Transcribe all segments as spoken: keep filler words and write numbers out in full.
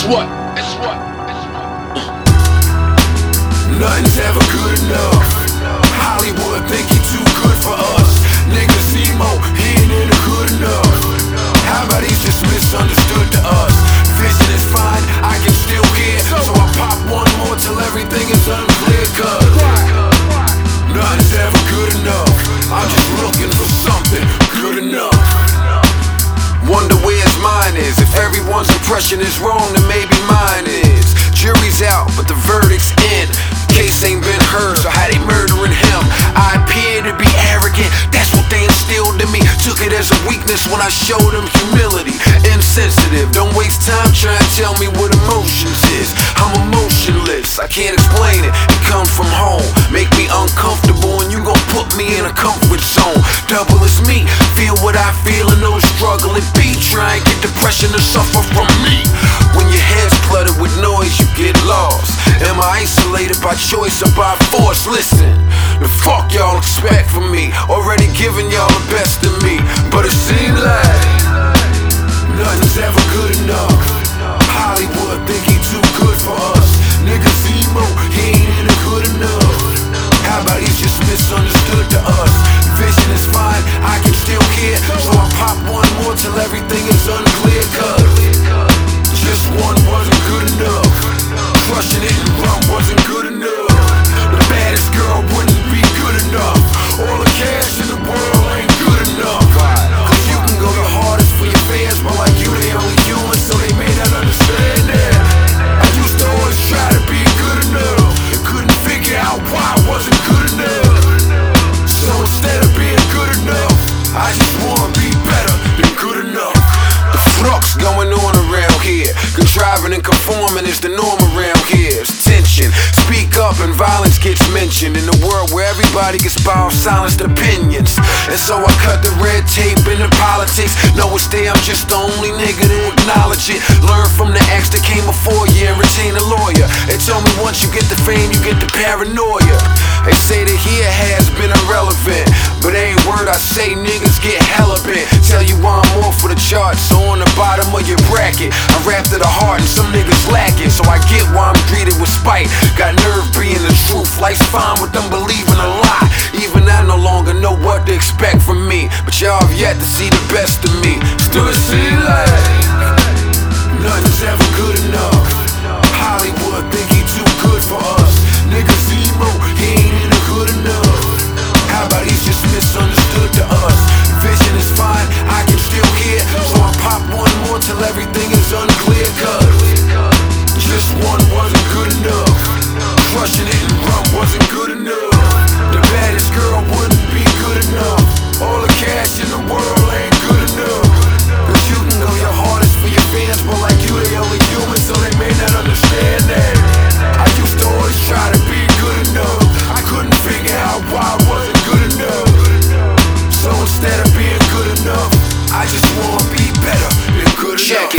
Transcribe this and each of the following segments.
what, it's what, it's what. Nothing's ever good enough. Hollywood think he too good for us. Niggas emo, he ain't into good enough. How about he's just misunderstood to us? Vision is fine, I can still hear, so I pop one more till everything is unclear. Cause nothing's ever good enough. I'm just looking for something good enough. Wonder where his mind is. If everyone's impression is wrong, then maybe mine is. Jury's out, but the verdict's in. Case ain't been heard, so how they murdering him? I appear to be arrogant, that's what they instilled in me. Took it as a weakness when I showed them humility. Insensitive, don't waste time trying to tell me what emotions is. I'm emotionless, I can't explain it. It comes from home, make me uncomfortable, and you gon' put me in a comfort zone. Double as me, feel what I feel and no struggle it be. Try and get depression to suffer from me. When your head's cluttered with noise, you get lost. Am I isolated by choice or by force? Listen, the fuck y'all expect from me? Already giving y'all the best of me, but it seems like nothing's ever good enough. Hollywood think he too good for us. Niggas emo, he ain't into good enough. How about he's just misunderstood to us? Vision is fine, I can still hear, so I pop one more till everything is unclear. Cause just one wasn't good enough. Crushing it in rum wasn't good enough. The baddest girl wouldn't be good enough. All the cash in the world ain't good enough. Cause you can go your hardest for your fans, but like you they only human, so they may not understand that. I used to always try to be good enough, couldn't figure out why I wasn't good enough. So instead of being good enough, I just wanna be better than good enough. The flux going on around here, contriving and conforming is the norm around here. It's tension, speak up and violence gets mentioned. In a world where everybody gets by off silenced opinions. And so I cut the red tape into politics. Know it's there, I'm just the only nigga to acknowledge it. Learn from the acts that came before you and retain a lawyer. They told me once you get the fame, you get the paranoia. They say that here has been irrelevant, but ain't word I say, niggas get hella bent. Tell you why I'm off for the charts, so on the bottom of your bracket. I rap to the heart and some niggas lack it, so I get why I'm greeted with spite. Got nerve being the truth, life's fine with them believing a lie. Even I no longer know what to expect from me, but y'all have yet to see the best of me. Still it seems like nothing's ever good enough. Hollywood think he too good for us. Niggas emo, he ain't into good enough. How about he's just misunderstood to us? Vision is fine, I can still hear, so I pop one more till everything is unclear. Cause just one wasn't good enough. Crushing it in rum wasn't good enough. The baddest girl wouldn't be good enough. All the cash in the world ain't good enough. Cause you can go your hardest for your fans, but like you they only human, so they may not understand that. I used to always try to be good enough, I couldn't figure out why I wasn't good enough. So instead of being good enough, I just wanna be better than good enough. Check it,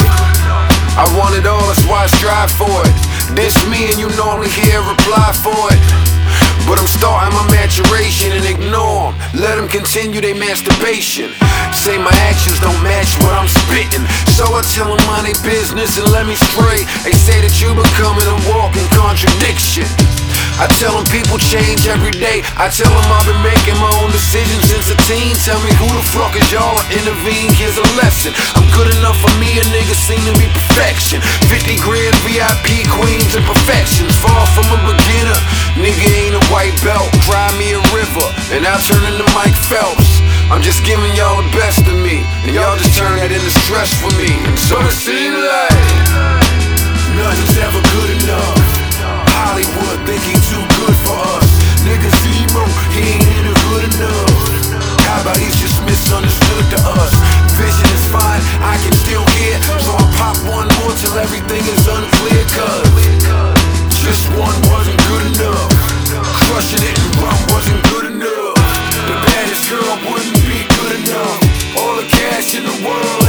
I want it all, that's why I strive for it. This me and you normally hear a reply for it, but I'm starting my maturation and ignore them. Let them continue their masturbation. Say my actions don't match what I'm spitting, so I tell them mind their business and let me stray. They say that you becoming a walking contradiction. I tell them people change every day. I tell them I've been making my own decisions since a teen. Tell me who the fuck is y'all to intervene, here's a lesson. I'm good enough for me, a nigga seem to be perfection. Fifty grand V I P queens and perfections. Far from a beginner, nigga ain't a white belt. Cry me a river, and I'll turn into Mike Phelps. I'm just giving y'all the best of me, and y'all just turn that into stress for me. And so it seems like nothing's ever good enough. Hollywood think he too good for us. Niggas emo, he ain't into good enough. How about he's just misunderstood to us? Vision is fine, I can still hear, so I pop one more till everything is unclear. Cause just one wasn't good enough. Crushing it in rum wasn't good enough. The baddest girl wouldn't be good enough. All the cash in the world